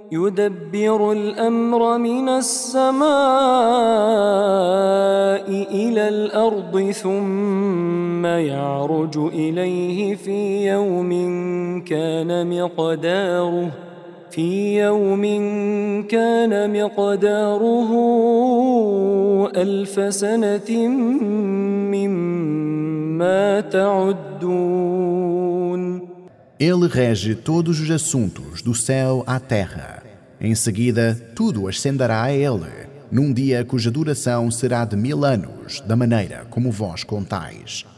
يدبر الأمر من السماء إلى الأرض ثم يعرج إليه في يوم كان مقداره 1000 سنة مما تعدون. Ele rege todos os assuntos do céu à terra. Em seguida, tudo ascenderá a ele, num dia cuja duração será de 1000 anos, da maneira como vós contais.